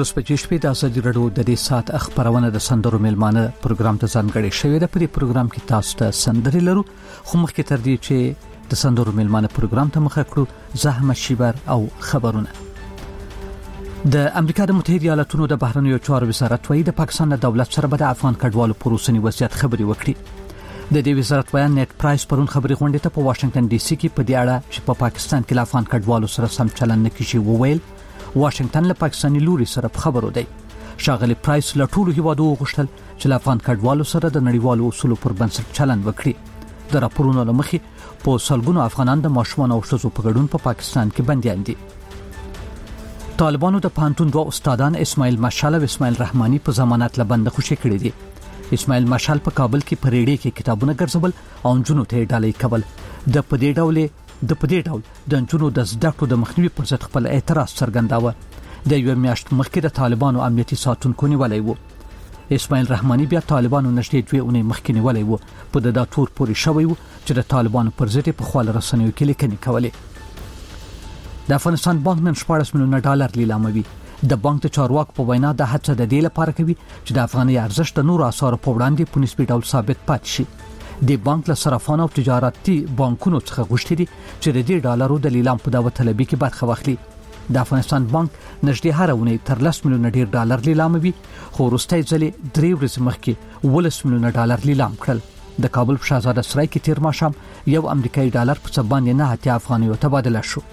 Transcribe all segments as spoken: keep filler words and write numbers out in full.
دولس بجې شپې د ازادي راډیو د دې سات خبرونه د سندرو میلمانه پروګرام ته ځانګړی شوی دی. په دې پروګرام کې تاسو ته سندرې لرو، خو مخکې تر دې چې د سندرو میلمانه پروګرام ته مخه کړو زحمت شیبر او خبرونه. د امریکا د متحده ایالاتونو د بهرنیو چارو وزارت وايي د پاکستان د دولت سره به د افغان کډوالو پروسنی وضعیت خبري وکړي. د دې وزارت بیان نت پرایس پرون خبري غونډه ته په واشنگټن ډي سي کې په دې اړه چې په پاکستان کې د افغان کډوالو سره سم چلند نه کیږي وویل. واشنگټن له پاکستاني لوري سره خبرو دی. شاغلي پرایس له ټولو هیوادو غوښتل چې د افغان کډوالو سره د نړیوالو اصولو پر بنسټ چلند وکړي. د راپورونو لمخې په سلګونو افغانان د ماشومان او ښځو په ګډون په پاکستان کې بنديان دي. طالبانو د پانتون دوه استادان اسماعیل مشال او اسماعیل رحماني په ضمانت لبند خوشي کړی دي. اسماعیل مشال په کابل کې پریړې کې کتابونه ګرځول او جنونو ته ډالۍ کول. د پدې ډول د پدې ډول د جنونو د زده کړو د مخنیوي پر ضد خپل اعتراض څرګنداوه. د یو میاشت مخکې د طالبانو امنیتي ساتونکو نیولې وو. اسماعیل رحماني بیا طالبانو نشټې دوی اونۍ مخکې نیولې وو. په د داتور پوری شوی وو چې د طالبانو پر ضد په خپل رسنیو کې لیکنې کولې. د افغانستان بانک نن شپږ میلیونه ډالر لیلاموي. د بانک د چارواکو په وینا د هڅه د دې لپاره کوي چې د افغاني ارزښت د نور اثار په وړاندې په نسبي ډول ثابت پاتې شي. د بانک له صرافانو او تجارتي بانکونو څخه غوښتي دي چې د دې ډالرو د لیلام په داوت طلبي کې برخه واخلي. د افغانستان بانک نږدې هر ونې تر لس میلیونه ډیر ډالر لیلاموي، خو وروستۍ ځلې درې ورځې مخکې ولس میلیونه ډالر لیلام کړل. د کابل په شاهزاده سرای کې تیر ماښام یو امریکایي ډالر په څه باندې نه اتیا افغانیو تبادله شو.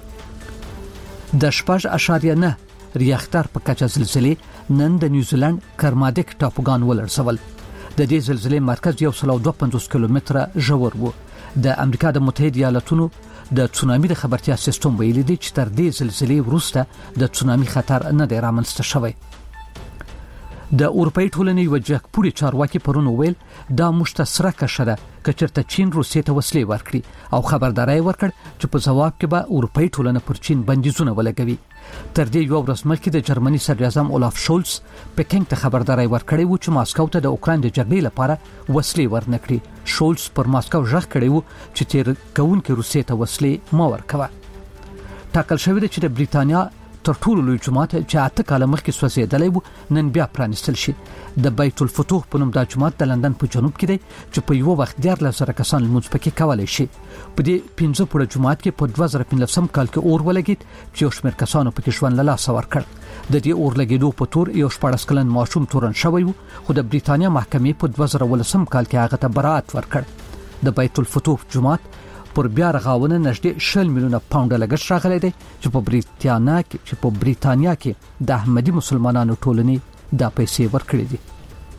د شپږ اشاریه نه ریاختر په کچه زلزلې نن د نیوزیلند کرمادک ټاپوګان ولړزول. د دې زلزلې مرکز یو سل او دوه پنځوس کیلومتره ژور و. د امریکا د متحده ایالاتونو د تسونامي د خبرتیا سیستم ویلي دی چې تر دې زلزلې وروسته د تسونامي خطر نه دی رامنځته شوی. د اروپאי ټولنې وجهک پوری چارواکي پرون ویل دا مشتسره کشره کچرته چین روسیې ته وسلې ورکړي او خبرداري ورکړ چې په جواب کې به اروپאי ټولنه پر چین بندیزونه ولګوي. تر دې یو ورځ مخکې د جرمني صدر اعظم اولاف شولز پکینګ ته خبرداري ورکړی و چې ماسکو ته د اوکران د جګړې لپاره وسلې ورنکړي. شولز پر ماسکو ژغ کړی و چې تیر کوونکې روسیې ته وسلې مو ورکوه. ټاکل شوی دی چې د بریتانیا تر ټولو لوی جماعت چې اته کاله مخکې سوځېدلی و نن بیا پرانستل شي. د بیت الفتوح په نوم دا جماعت د لندن په جنوب کې دی چې په یو وخت دیارلس زره کسان لمونځ پکې کولی شي. په دې پنځه پوړه جماعت کې په دوه زره پنځلسم کال کې اور ولګید چې یو شمېر کسانو پکې ژوند له لاسه ورکړ. د دې اور لګېدو په تور یو شپاړس کلن ماشوم تورن شوی و، خو د بریتانیا محکمې په دوه زره ولسم کال کې هغه ته براءت ورکړ. د بیت الفتوح جماعت پر بیا رغاونه نږدې شل میلیونه پاونډ لګښت راغلی دی چې په بریتانیا کې چې په بریتانیا کې د احمدي مسلمانانو ټولنې دا پیسې ورکړي دي.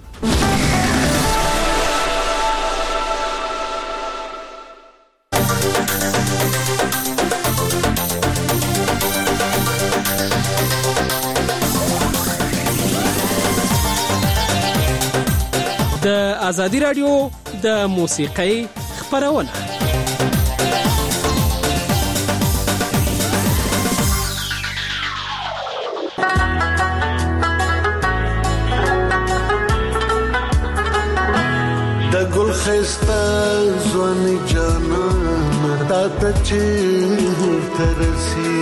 د ازادي راډیو د موسیقۍ خبرونه خستا زوانی جانان تا تا چیر ترسی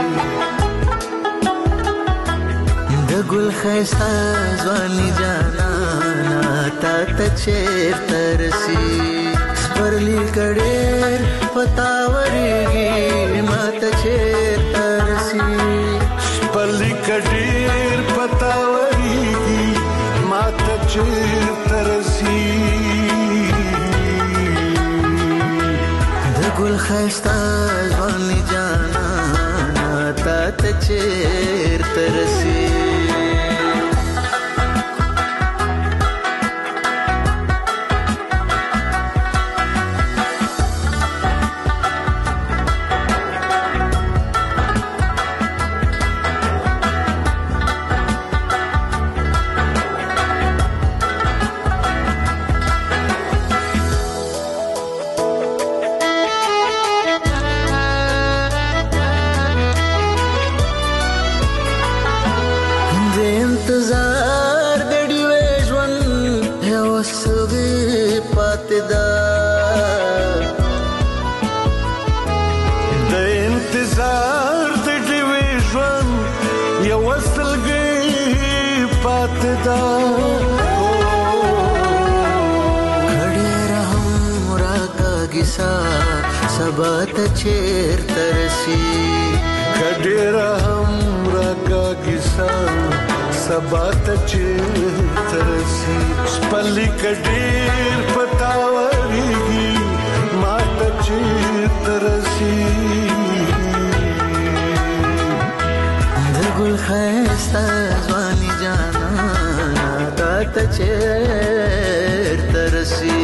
د گل خستا زوانی جانان تا تا چیر ترسی سپرلی کډیر پتاوریږي ما تا چیر ترسی سپرلی کډیر پتاوریږي ما تا چیر ترسی گل خستا زوانی جانا تا تا چیر ترسی د انتظار د ډیوې ژوند یو وصل گئی قسمت دا کھڑے رہم راکا گسا سبا تچیر ترسی کھڑے رہم راکا گسا سبا تچیر ترسی سپلی کډیر پتاوریږي ما تچیر ترسی دګل خستا ځواني جانا تا تچیر ترسی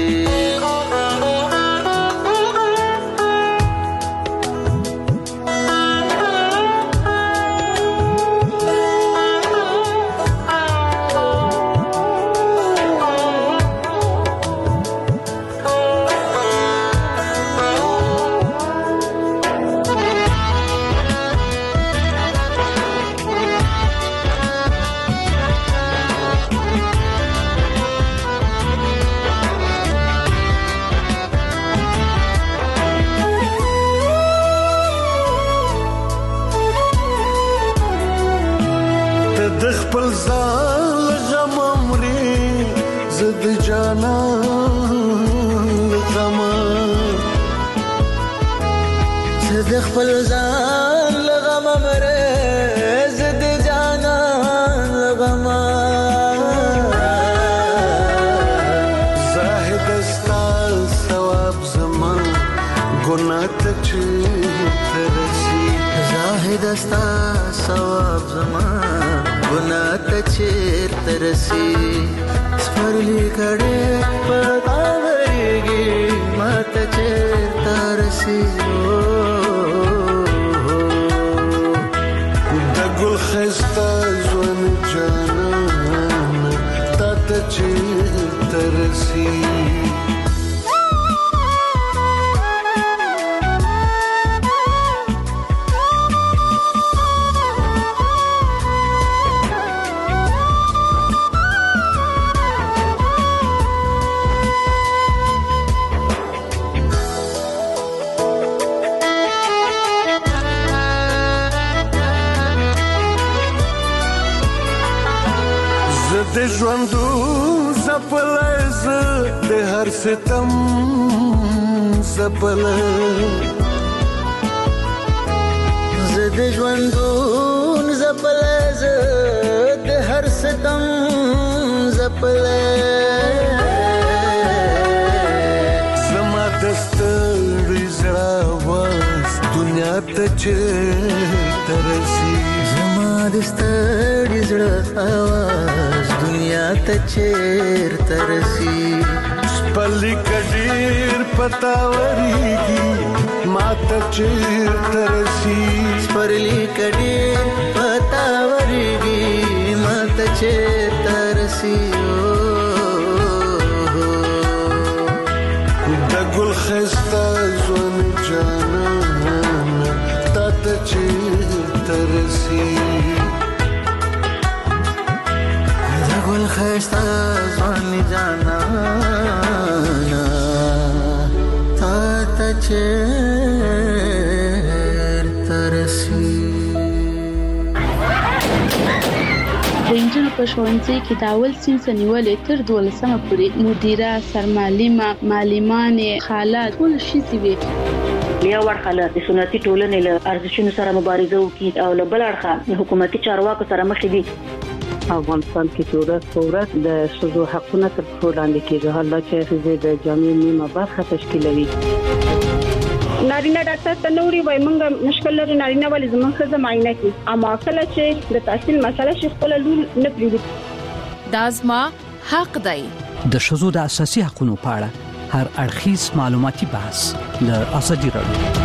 خپل ځان لغم مره زد جانان لغم زاهد استا ثواب زمان ګناه ته ترسي زاهد استا ثواب زمان ګناه ته ترسي سپرلی کړه پتاوريږي ماته چیر ترسي گل خستا زون جانان تا تچیر ترسی د ژوندو زپلز د هر ستم زپل ز د ژوندو زپلز د هر ستم زپل زما دستړ زړه واس دنیا ته چیرته رسي زما دستړ زړه واس دنیا ته چیرته رسي سپلی کډیر پتاوریږي ما ته چیرته رسي سپلی کډیر پتاوریږي ما ته چیرته رسي د ګل خستا ځوان جانان تا ته چیرته رسي گل خستا زوانی جانا تا تچیر ترسی د انجن په ښوونځي کې د اول صنف نیولې تر دولسمه پورې مدیره سرمعلمه معلمانې خالات ټول شي وي بیا ورخاله د سنتي ټولنې له ارزښتونو سره مبارزه وکړي او له بل اړخه حکومتي چارواکو سره مخ دي افغانستان کې ورځ په ورځ د ښځو حقونه تر پښو لاندې کېږي حالا چې ښځې د جامعې نیمه برخه تشکیلوي نارینه ډاکټر ته نوري وای مونږ مشکل لري نارینه ولې زموږ ښځه معاینه کوي اما کله چې د تحصیل مسله شي خپل لول نه پریږدي دا زما حق دی د ښځو د اساسي حقوقو په اړه هر اړخیز معلوماتي بحث د ازادي راډیو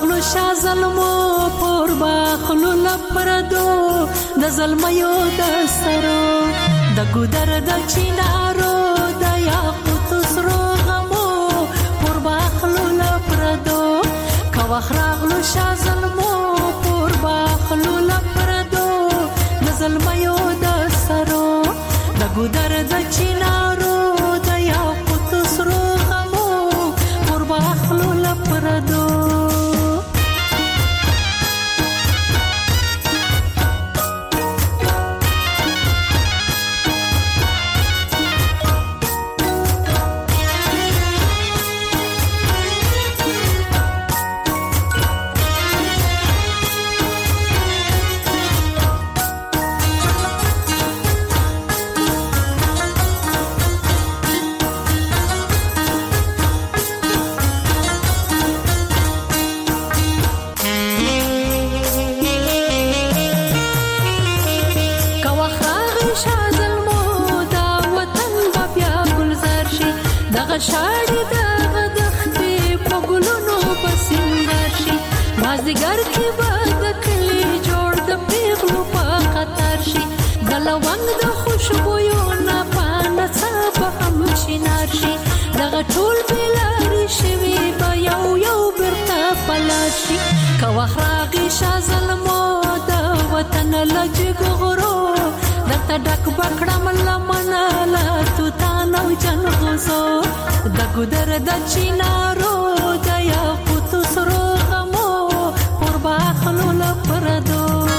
راغلو شاه ظلمو پر باخلو لپردو د ظلمیو د سرو د ګودر د چینارو د یاقوت سرو غمو پر باخلو لپردو کواخ راغلو شاه ظلمو پر باخلو لپردو د ظلمیو د سرو د ګودر د چینارو د یاقوت سرو غمو پر باخلو لپردو شاړي د غدختې په ګلونو پسندر شي مازدیګر کې به د کلي جوړ د پیغلو په خطر شي د لونګ د خوشبویو نه پانه څه به هم شینار شي دغه ټول بېلارې شوي به یو یو بیرته پلار شي که وخت راغی شاه ظلمو د وطن له جګغرو درته ډک به کړم لمنه له توتان او جنغوزو د ګودر د چینارو د یاقوت سرو غمو پر باخلو لپردو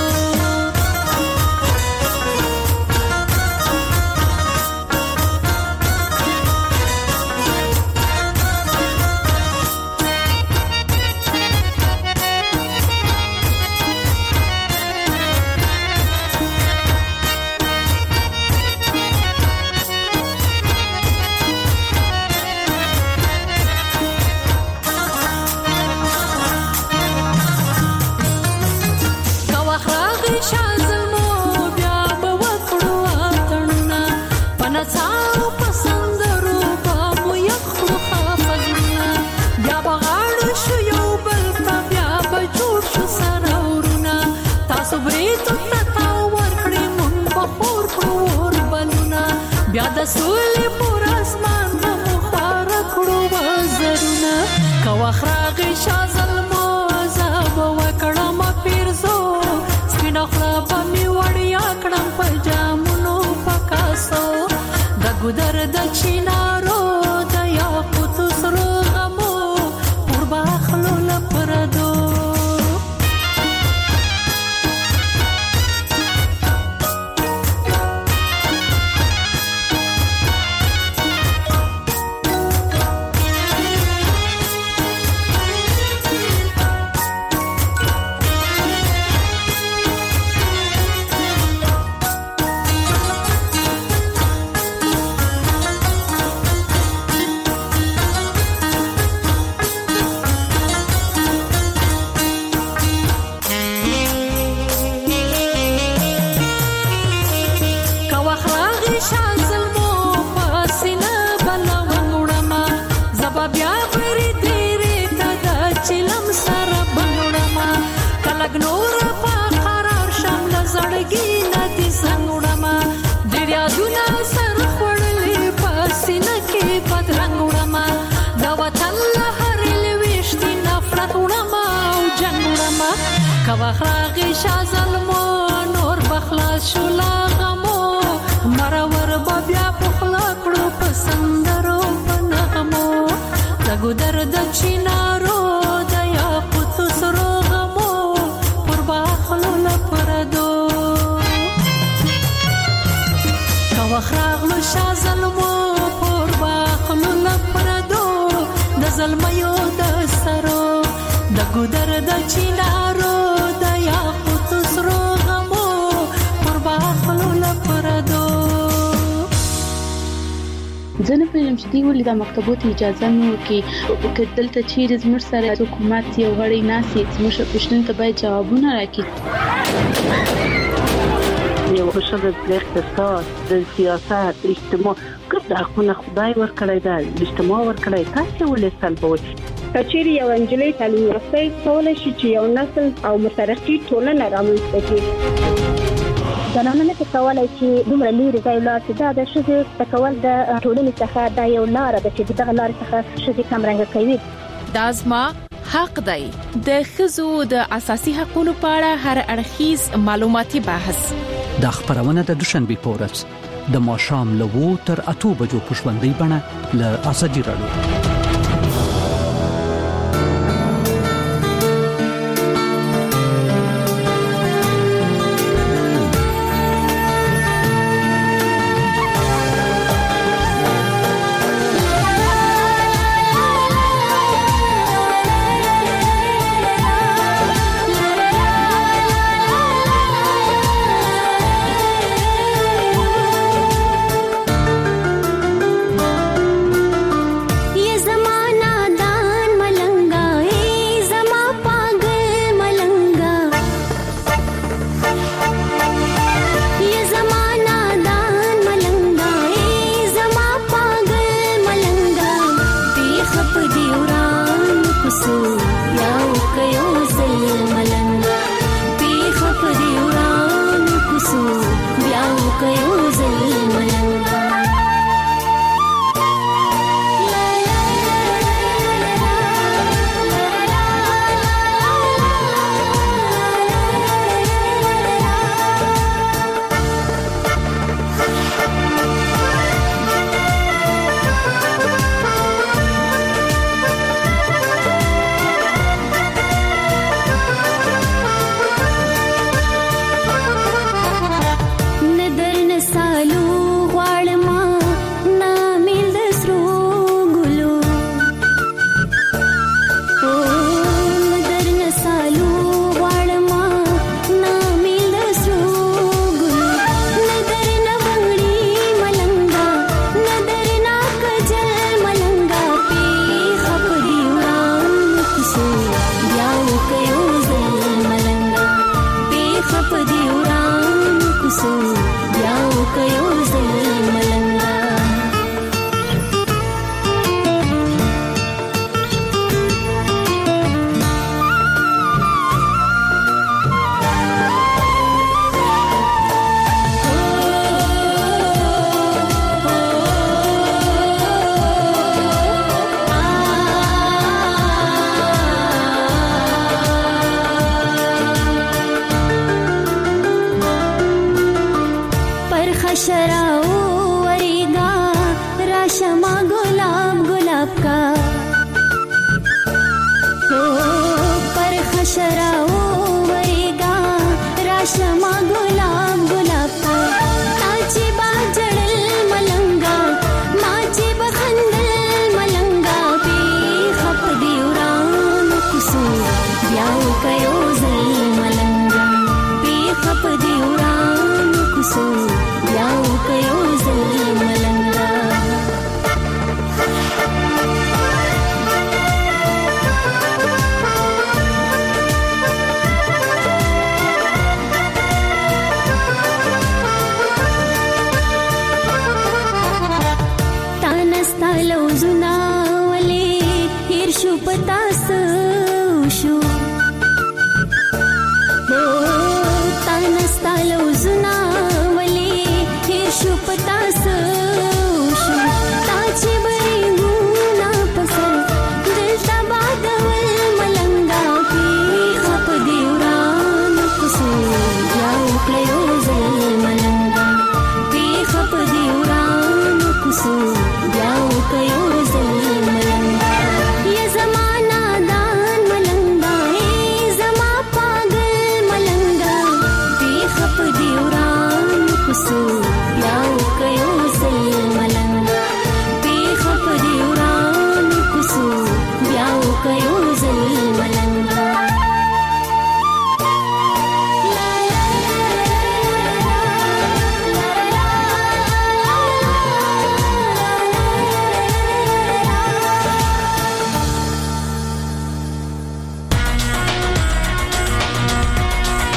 بیا د سولې پر اسمان په خوار کړو وزرونه که وخت راغی شاه ظلمو زه به وکړم پیرزو سپینه خوله به مې وړیا کړم په جامونو په کاسو د ګودر د چینارو د یاقوت سرو غمو پر باخلو لپردو وخراغی شاه ظلمو نور بخلاص شو لا غمو مرور بیا پخلا کړو پسندرو پنغمو د ګودر د چینارو د یاقوت سرو غمو پر باخلو لپردو که وخراغلو شاه ظلمو پر باخلو لپردو د ظلمیو د سرو د ګودر د چینارو د یاقوت سرو غمو پر باخلو لپردو ځنه پېژم چې دی ولې د مکتبو ته اجازه نه ورکړي که دلته چیرې زموږ سره حکومت یو غړی ناسي زموږ پوښتنې ته باید جوابونه راکړي. یو بشر د اقتصاد د سیاست اجتماع ګرد حقونه خدای ورکړی دی اجتماع ورکړی تاسو ولې سلبوي کچېری یو انجلۍ تعلیم یافته کولای شي چې یو نسل او مترقي ټولنه رامنځته کړي. زنانه څه کولای شي دومره لري ځای لا چې دا د شذ تکول د ټولنې څخه د یو لار د چې دغه لار څخه شذ کم رنګ کوي. دا زما حق دی. د خزو د اساسي حقوقو په اړه هر اړخیز معلوماتي بحث د خبرونه د دوشنبه پورس د ماشام لوو تر اته بجو پښوندې بڼه ل ازادي رادیو.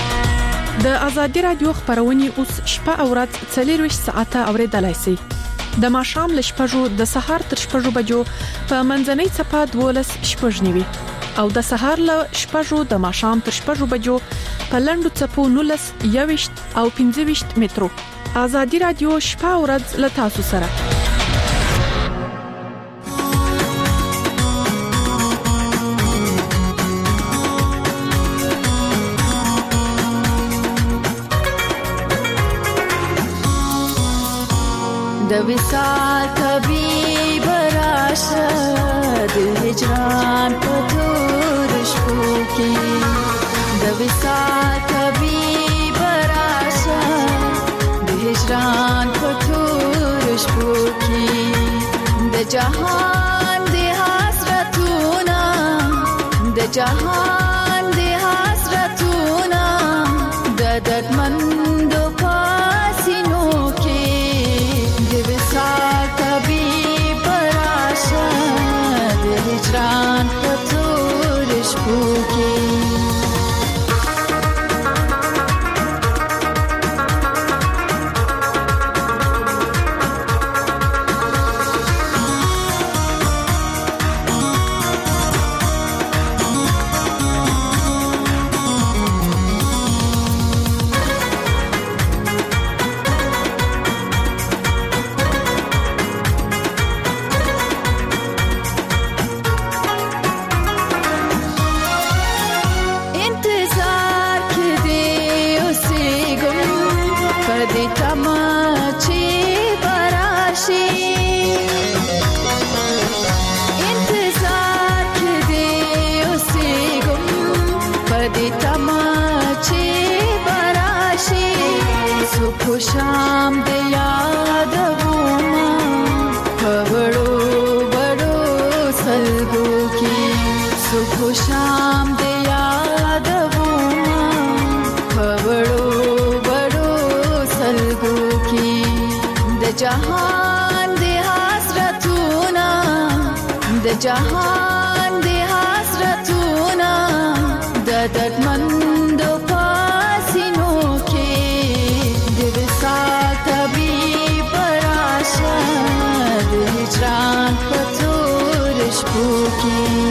د ازادي رادیو خبرونه اوس شپه او ورځ څلور ساعته اوریدلای شئ. د ماښام ل شپږو د سهار تر شپږو بجو په منځنۍ صفه دولس شپږ نیوي او د سهار ل شپږو د ماښام تر شپږو بجو په لندو صفو نولس یويشت او پنځه ویشت مترو. آزادي رادیو شپه او ورځ ل تاسو سره. د وصال طبيب راشه د هجران په تور شپو کې د وصال طبيب راشه د هجران په تور شپو کې د جهان د حسرتونه د جهان د حسرتونه د دردمندو پاسینو هجران په تور شپو کې شام د یاد وما بڑو بڑو سلگو کی صبح شام د یاد وما بڑو بڑو سلگو کی د جهان د حسرتونه د جهان د حسرتونه د دردمندو پاسینو هجران په تور شپو کې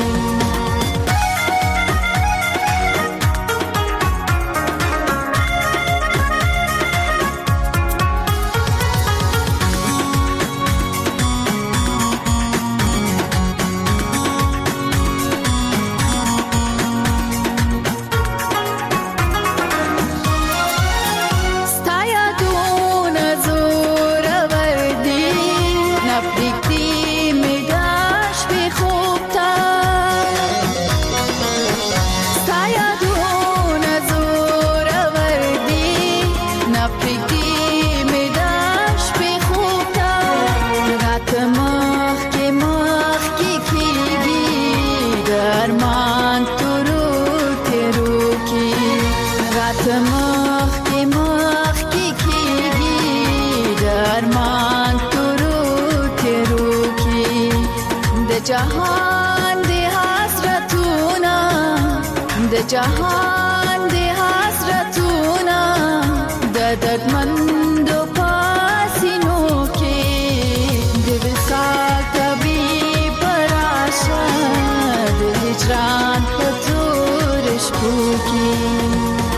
جهان د حسرتونه د جهان د حسرتونه د دردمندو پاسینو کې د وصال طبيب راشه د هجران په تور شپو کې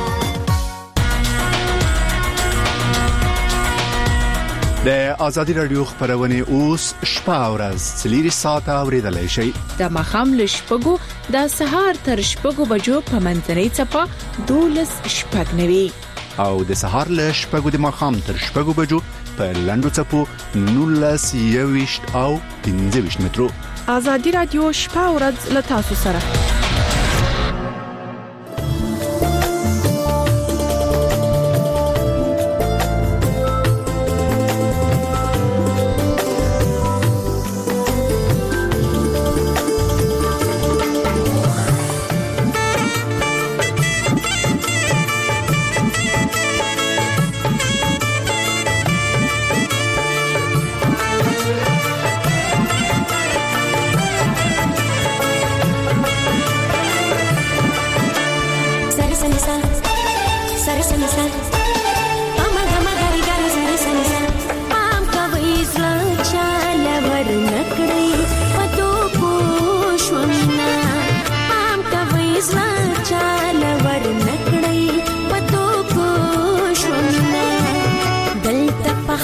د آزادي رادیو خبرونه اوس شپه او ورځ څلور ساعته اوریدلای شئ. د مخام ل شپږو د سهار تر شپږو بجو په منځنۍ صفه دولس شپږ نوي او د سهار ل شپږو د مخام تر شپږو بجو په لندو صفو نولس یويشت او پنځه ویشت مترو. آزادي رادیو شپه او ورځ ل تاسو سره.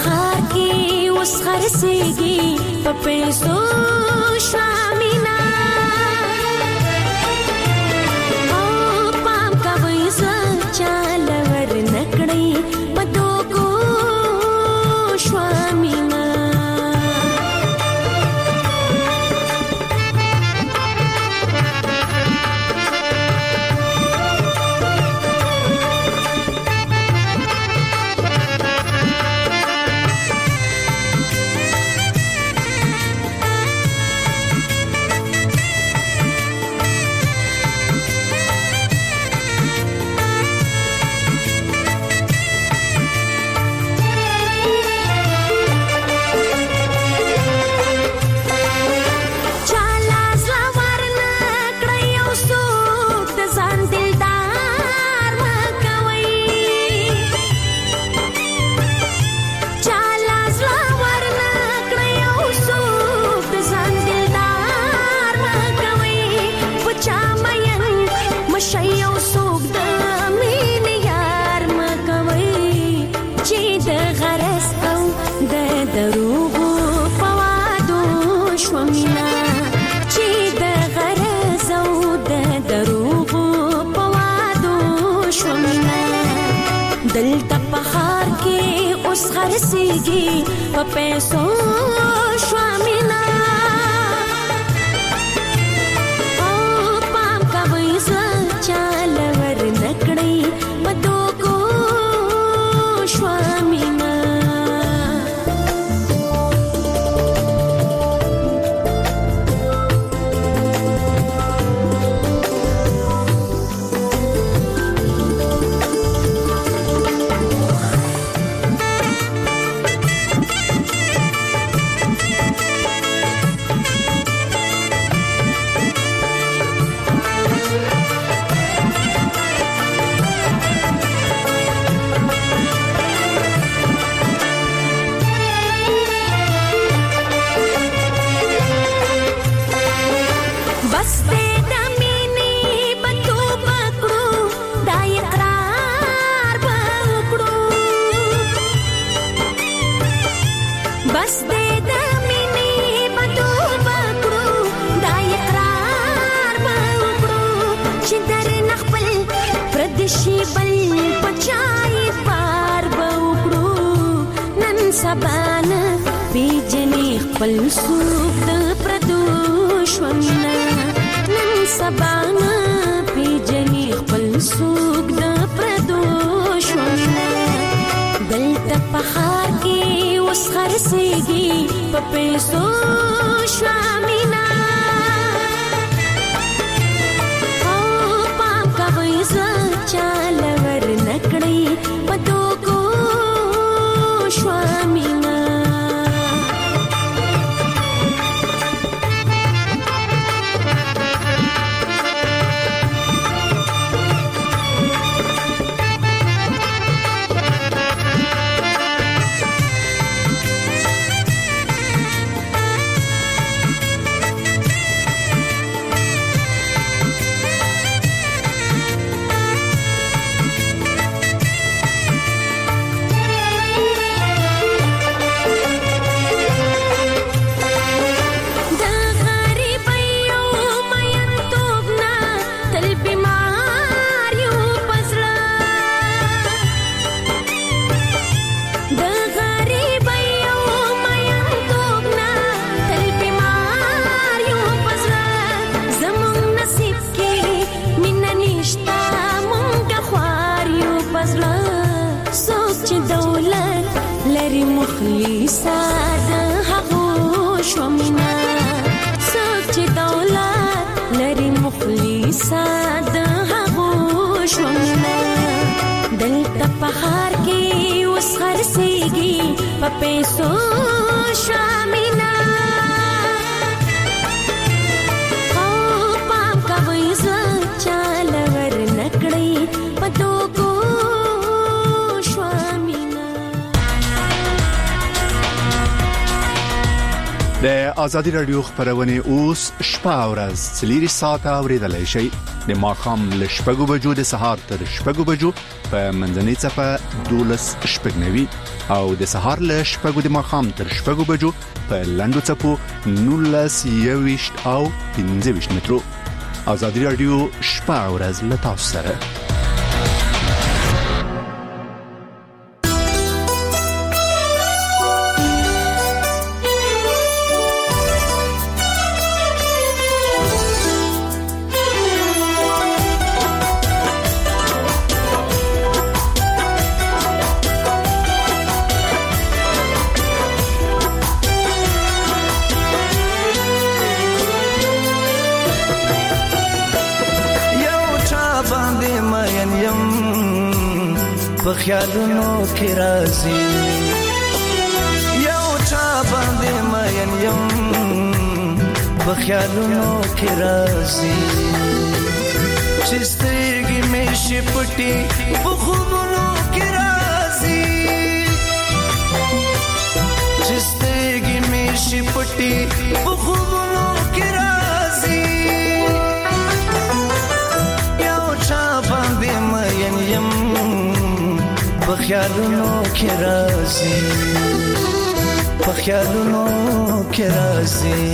پخار کې اوس خرسيږي په پیسو شامینا او پام کوي ځان چاله ور نکړي په دوکو شامینا دلته پخار کې اوس خرسيږي په پیسو شوامینا او پام کوي ځان چاله ور نکړي په دوکو شوامینا سبانا بیجنی خپل سوق د پردوش ومنا نن سبانا بیجنی خپل سوق د پردوش ومنا دلته پخار کې اوس خرسيږي په پیسو شوامینا او پام کوي ځان چاله ور نکړي په دوکو شوامینا پیسو شوامینا او پام کوي ځان چاله ور نکړي په دوکو شوامینا. د ازادي رادیو خبرونه اوس شپه او ورځ څلور ساعته اوریدلای شئ. د ماخام له شپږو بجو د سهار تر شپږو بجو په منځنۍ صفه دولس شپږنوي او د سهار له شپږو د ماخام تر شپږو بجو په لندو صفو نولس یويشت او پنځه ویشت مترو. آزادی رادیو شپه او ورځ له تاسو سره. خیالونو کې راځي یو چا باندې مین یم په خیالونو کې راځي چې سترګې مې شي پټې په خوبونو کې راځي چې سترګې مې شي پټې په خوبونو کې راځي یو چا باندې مین یم په خیالونو کې راځي په خیالونو کې راځي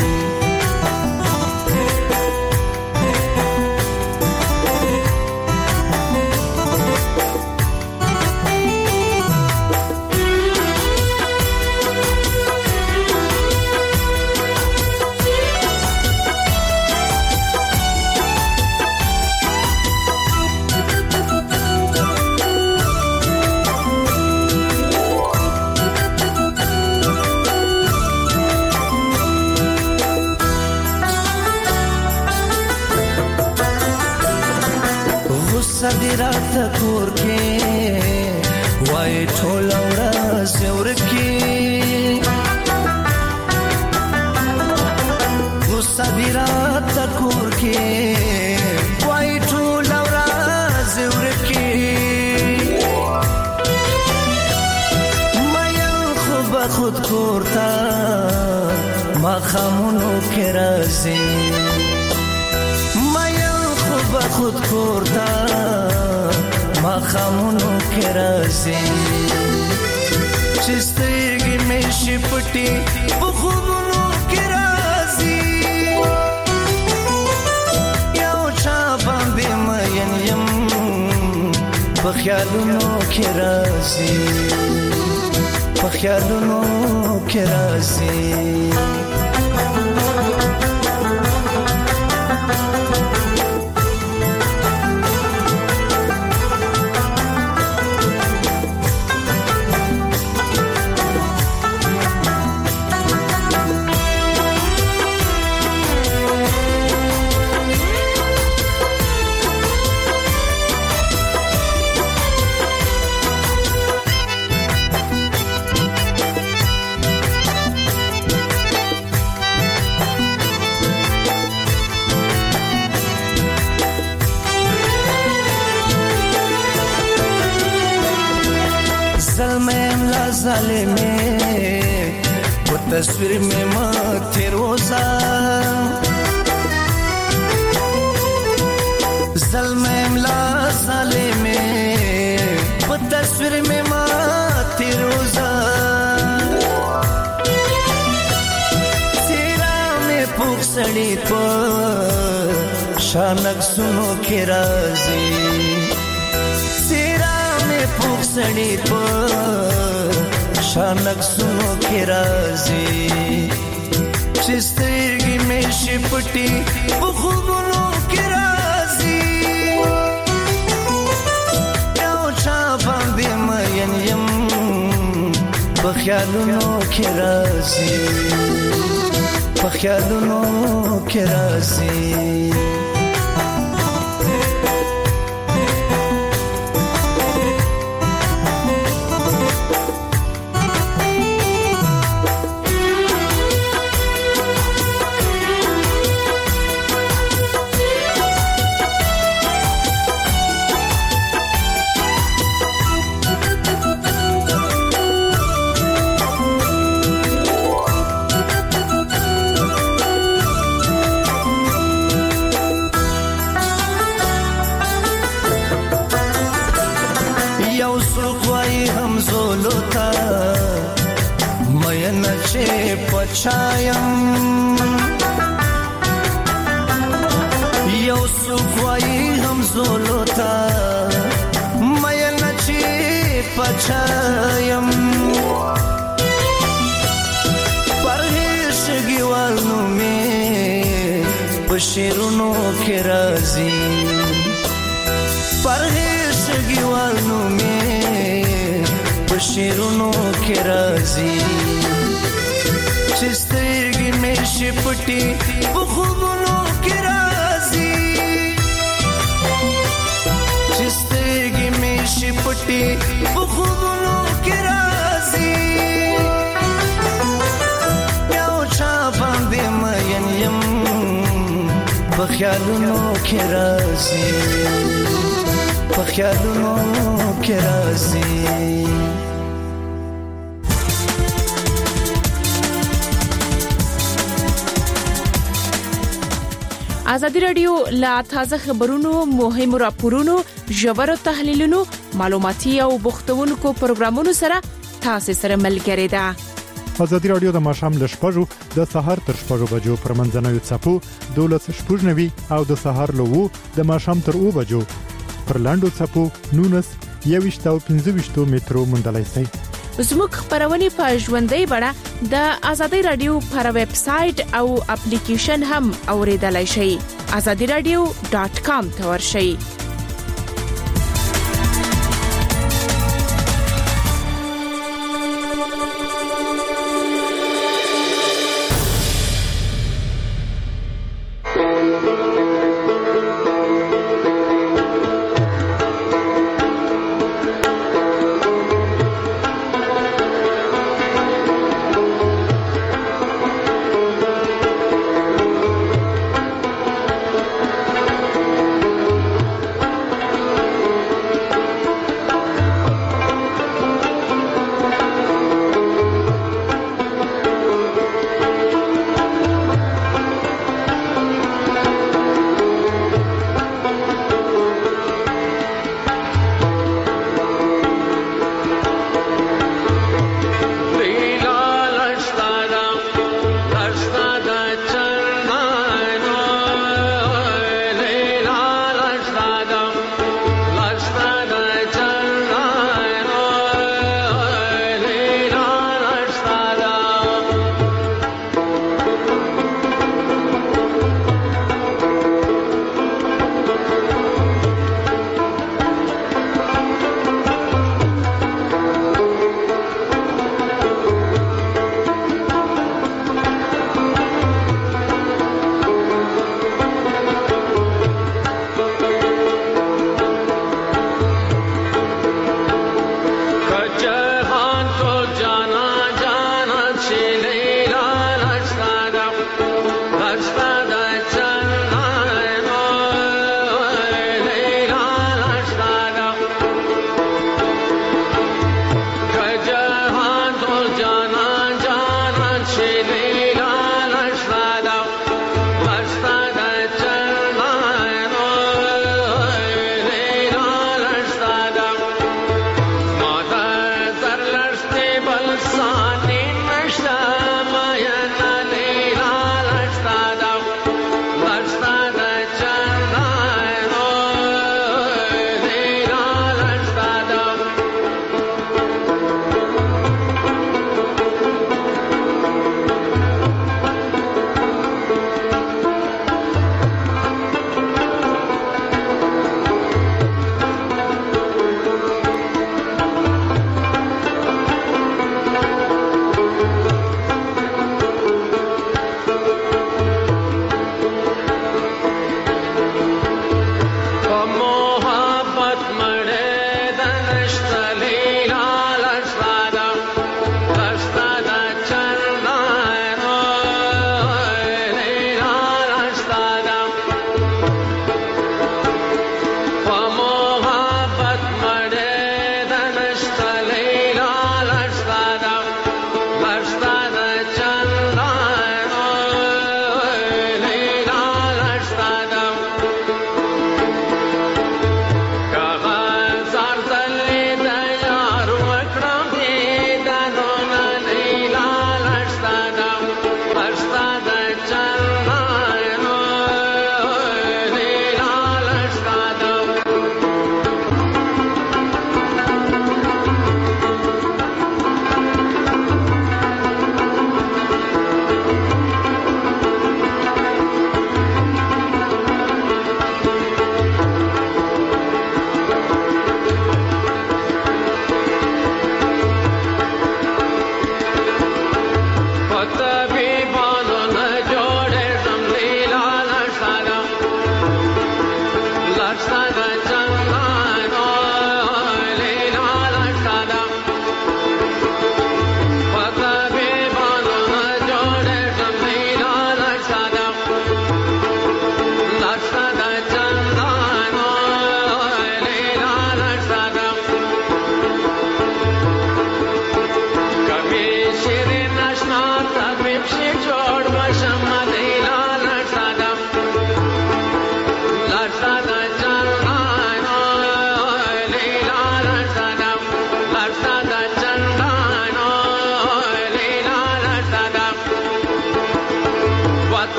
صدرات کور کې وای ټول ورځ ورکی و صدرات کور کې وای ټول ورځ ورکی مې خو به خود کوړتا ما خامونو کې راځي خود کوړتا ما خامونو کې راځي چې سترګې مې شي پټې په خوبونو کې راځي یو چا باندې مین یم په خیالونو کې راځي په خیالونو کې راځي ظالمه वो तस्वीर में मत रोजा ज़ल्मे मला ज़ालिमे वो तस्वीर में मत रोजा तेरा में पुखसड़ी पर शानक सुनो के राज़ी तेरा में पुखसड़ी पर शानक सुनो के राज़ी چې سترګې مې شي پټې په خوبونو کې راځي یو چا باندې مین یم په خیالونو کې راځي په خیالونو کې راځي پچایم یو سوکوایی هم زولوتا مې نچی پچایم پرهیش گیوالنو می پشیرونو کی رازی پرهیش گیوالنو می پشیرونو کی رازی چسترګي مې شپټي په خوبونو کې راځي چسترګي مې شپټي په خوبونو کې راځي یو چا باندې مې یم په خیالونو کې راځي په خیالونو کې راځي ازادي رادیو لا تازه خبرونو مهم راپورونو ژور تحلیلونو معلوماتي او بوختونکو پروګرامونو سره تاسو سره ملګری ده. ازادي رادیو د ماشام ل شپږو د سهار تر شپږو بجو پر منځنوي چپو دولس شپږنوي او د سهار له وو د ماشام تر او بجو پر لاندو چپو نونس یويشت او پنځه مترو مندلای سي. زموږ خبرونه په ژوندۍ بڼه د ازادي رادیو پر ویب سټ او اپلیکیشن هم اوریدلای شئ. azadi radio dot com ته ورشئ.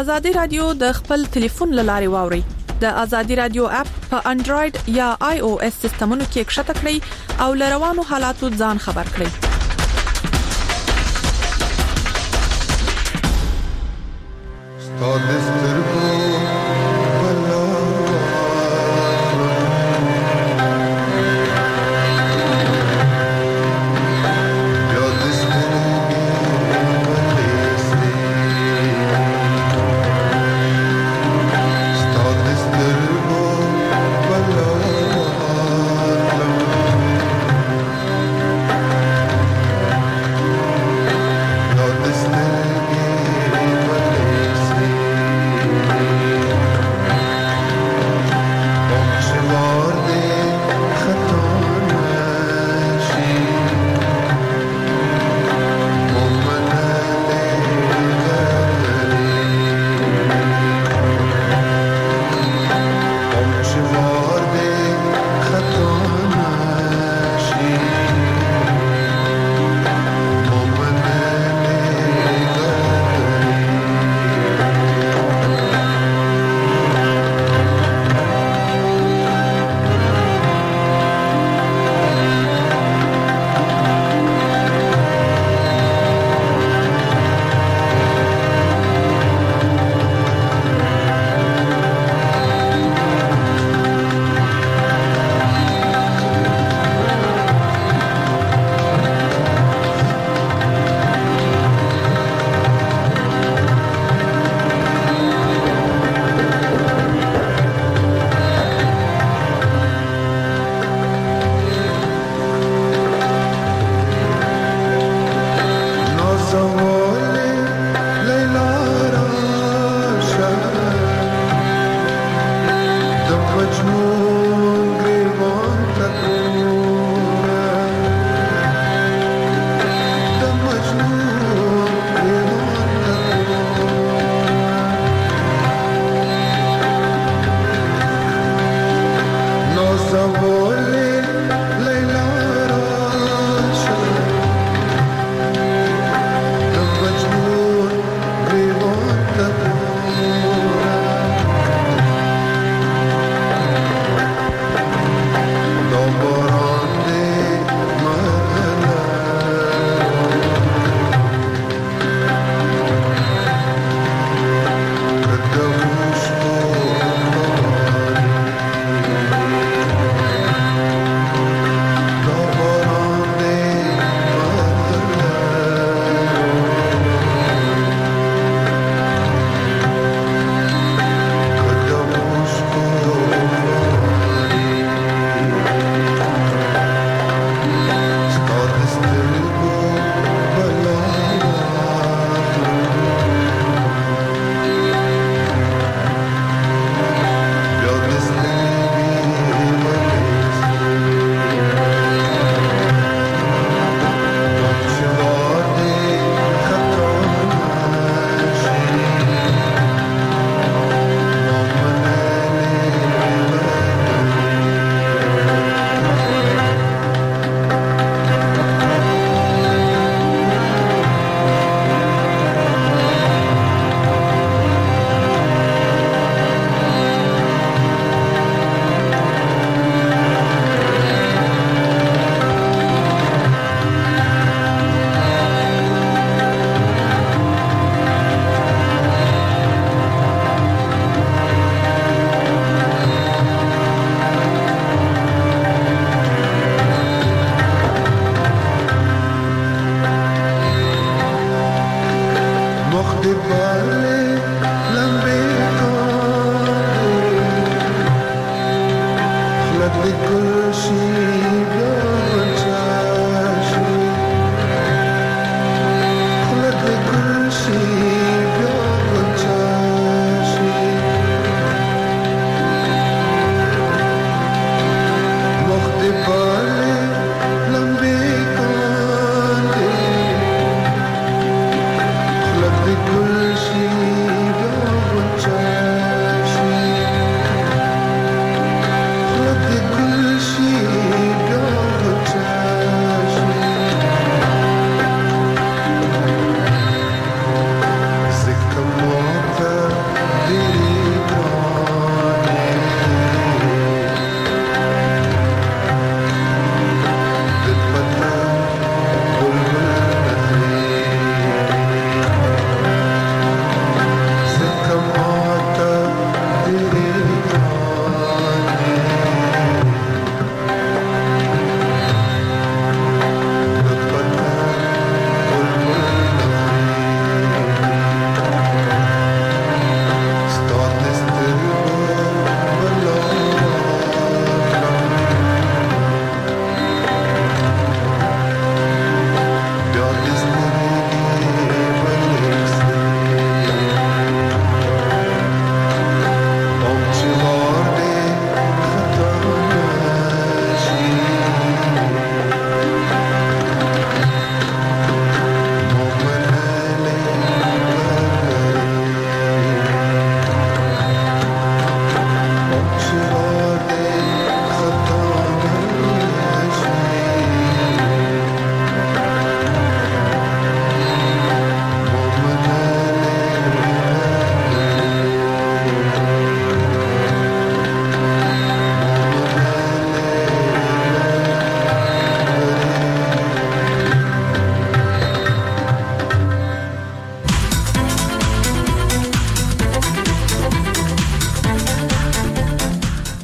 ازادي رادیو د خپل ټلیفون لاري واوري. د ازادي رادیو اپ په انډراید یا آی او اس سیستمونو کې ښکته کړئ او لروانو حالاتو ځان خبر کړئ. She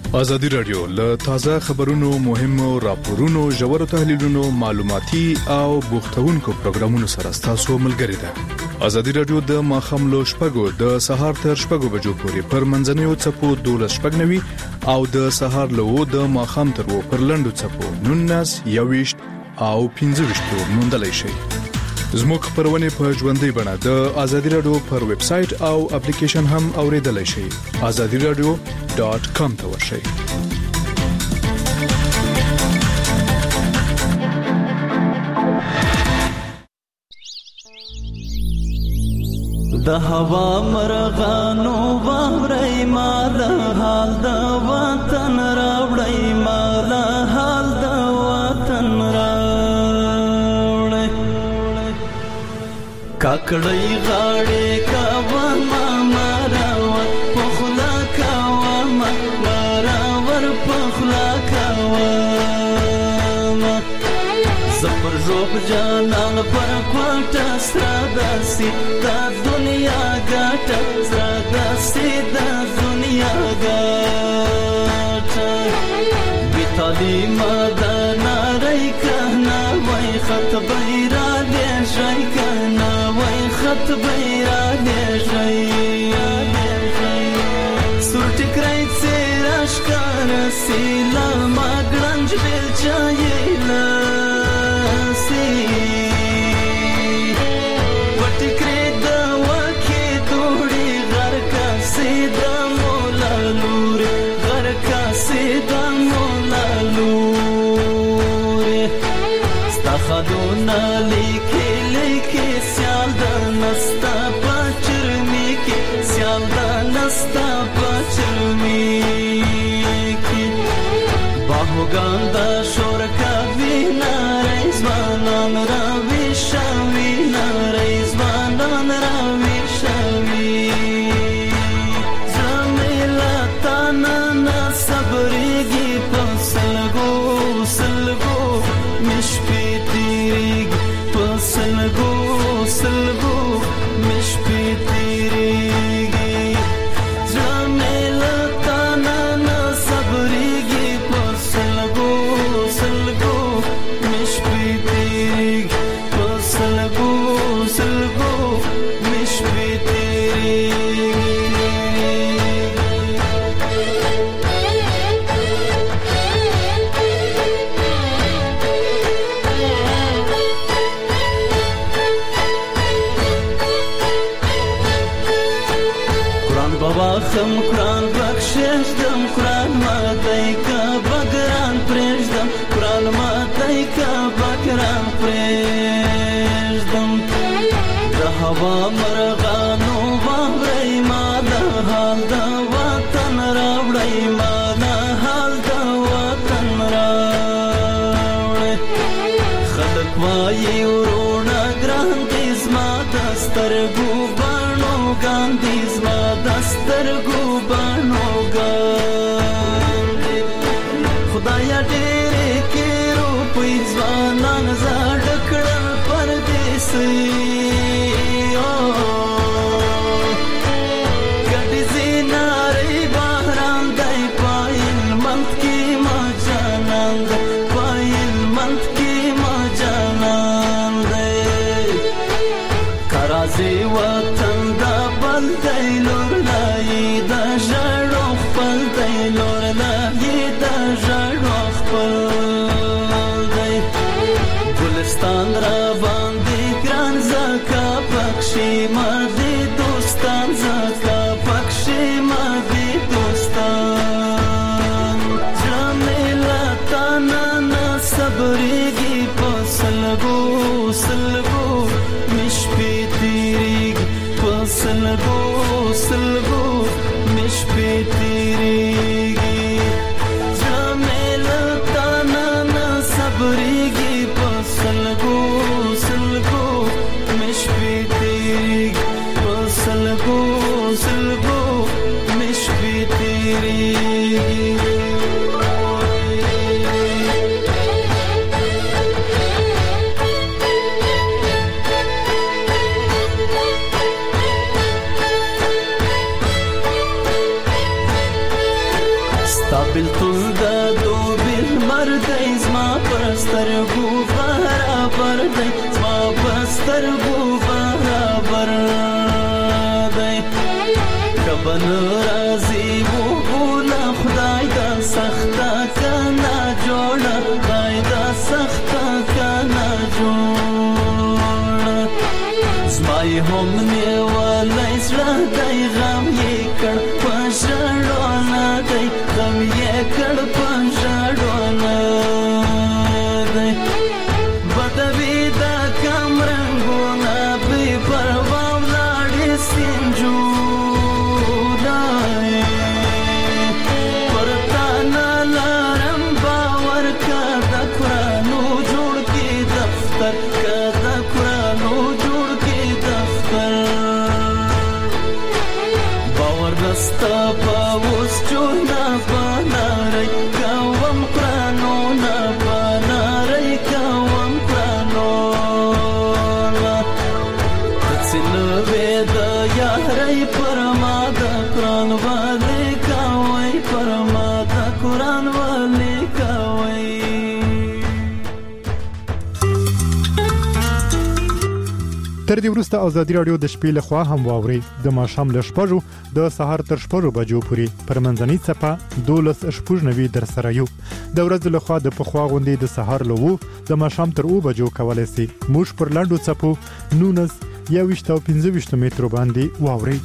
ازادي رادیو له تازه خبرونو مهمو راپورونو ژورو تحلیلونو معلوماتي او بوختونکو پروګرامونو سره تاسو ملګری ده. ازادي رادیو د ماخاملو شپږو د سهار تر شپږو بجو پورې پر منځنوي چپو دولس شپږنوي او د سهار له د ماخام تر و پر لندو چپو نونس یويشت او پنځه وشتو موندلای شي. زموږ خبرونه په ژوندۍ بڼه د ازادي رادیو پر ویب سټ او اپلیکیشن هم اوریدلای شئ. azadi radio dot com ته ورشئ. د هوا مرغانو ووري مال حال د وطن راوړی مال حال د وطن راوړی کاکړی غاړې کا ما مراو پخلا کا ما مراور پخلا کا ما زپر روب جانان پر کوټه ساداسي دا دنیا ګټه ساداسي دا دنیا ګټه بیتالي مدن رای کنا وای خط بیرا دې شای کنا وای خط بیرا دې شای سورټ کرای سراش کار سیلا ماګرنج بل چایلا خدونا لیکي لیکي سیال د نستا پچرمی کې سیال د نستا پچرمی کې باهوګان د شور کوي نارې ځوانان را وښوي نارې ځوانان را وښوي زميلا تانا صبرېږي پسلګو سلګو مشپي سلگو سلگو مش پی تیریگی جامیل تانا نا صبریگی پر سلگو سلگو مش پی تیریگی پر سلگو سلگو مش پی تیریگی خم قرآن بخششدم قرآن ماتای کا بگران پرشدم قرآن ماتای کا بگران پرشدم د هوا مرغانو ووري مال حال د وطن راوړی مال حال د وطن راوړی خلک وایي ورونه ګران دي زما د سترګو بڼو ګاندي زما سترګو بانو ګاندي خدایا ډېرې کې روپۍ ځوانان زاړه کړل پردیسي ګډې زینارې بهران دی پایل منت کې ما جانان دی پایل منت کې ما جانان دی کرازي وطن دا بل دی لور دا ژړو خپل دی لور لای دا ژړو خپل دی ګلستان را باندې ګران زکا پکشي ما دي دوستان زکا پکشي ما دي دوستان جامیلا تانا نا صبرېږي په سلګو سلګو مش پی تیریږي په سلګو سلګو مش پی تیریږي جامیلا تانا نا صبرېږي په سلګو سلګو مش پی تیریږي په سلګو سلګو مش پی تیریږي ستابل تل دا دو بیل مردی زما پستر گو برابر دی زما پستر گو برابر دی کبن رازی و بولا خدای دا سختا کنا جوڑا خدای دا سختا کنا جوڑا زمای هم نیوالی سرا دی غم یکر پشڑونا دی غم یکر پشڑونا دی بدوی دا کم رنگونا بی پرواو لاڑی سنجو Sta paus chuna panarai kawam prano na panarai kawam prano la tsin veda yarai paramada quran wale kawai paramada quran wale kawai تر دې وروسته ازادي رادیو د شپې له خوا هم واوري د ماښام له شپږو د سهار تر شپږو بجو پورې پر منځنۍ څپه دولس شپږ نوي در سره یو د ورځې له خوا د پخوا غونډې د سهار له وو د ماښام تر اوه بجو کولای شي موږ پر لاندو څپو نونس یا وشت او پنځه وشت مترو باندې واوري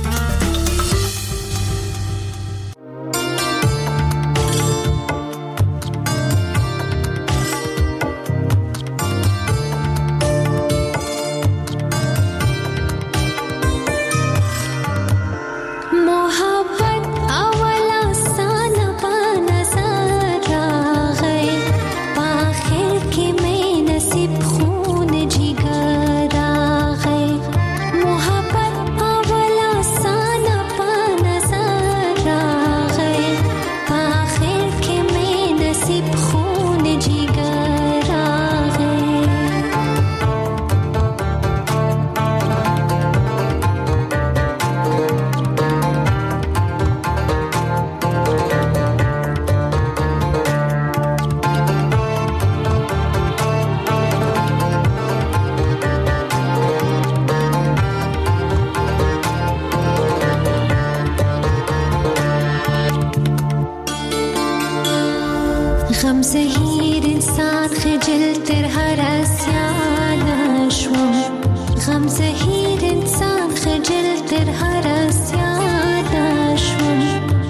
غم زهیر انسان خجل تر هر اسیان شوم غم زهیر انسان خجل تر هر اسیان شوم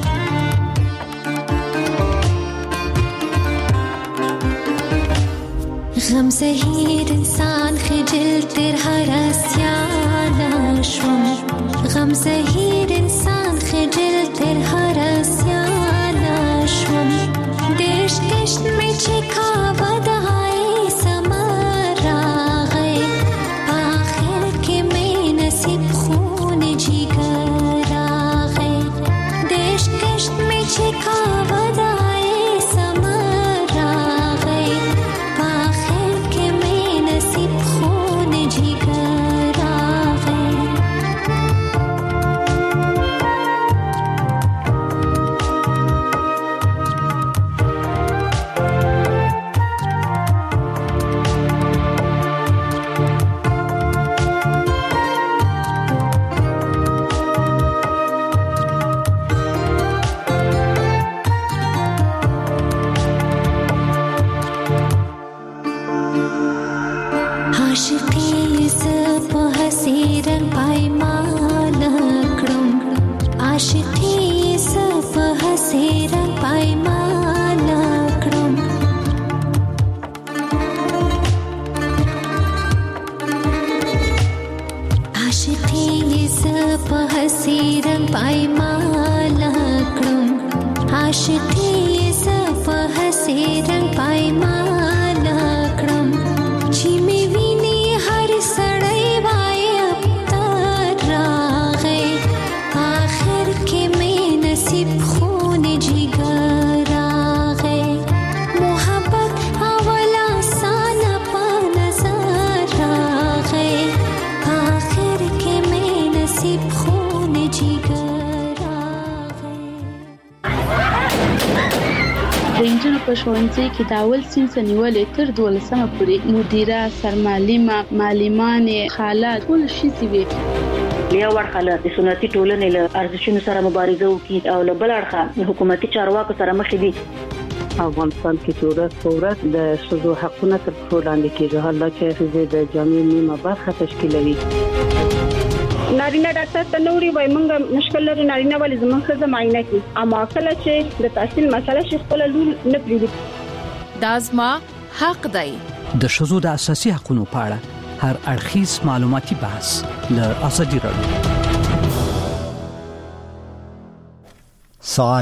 غم زهیر انسان خجل تر هر اسیان شوم غم زهیر انسان خجل تر هر اسیان شوم देश कष्ट में छिका बधाई समारा गए आखिर के में नसीब खून जिगर आ गए देश कष्ट में छिका बधाई समारा गए आखिर के में नसीब खून जिगर आ गए د انجنونو په ښوونځي کې د اول صنف نیولې تر دولسمه پورې مدیره، سرمعلمه، معلمان، خالات ټول شي وي. یو ورخه د سنتي ټولنې له ارزښتونو سره مبارزه وکړي او له بل اړخه حکومتي چارواکو سره مخ دي. افغانستان کې چې ورځ په ورځ د ښځو حقونه تر پښو لاندې کیږي، حالا چې ښځې د جامعې نیمه برخه تشکیلوي. نارینه ډاکټر ته نوري وای مونږ مشکل لري نارینه ولې زموږ ښځه معاینه کوي، اما کله چې د تحصیل مسله شي خپل لول نه پریږدي. دا زما حق دی. د ښځو د اساسي حقوقو په اړه هر اړخیز معلوماتي بحث له ازادي راډیو.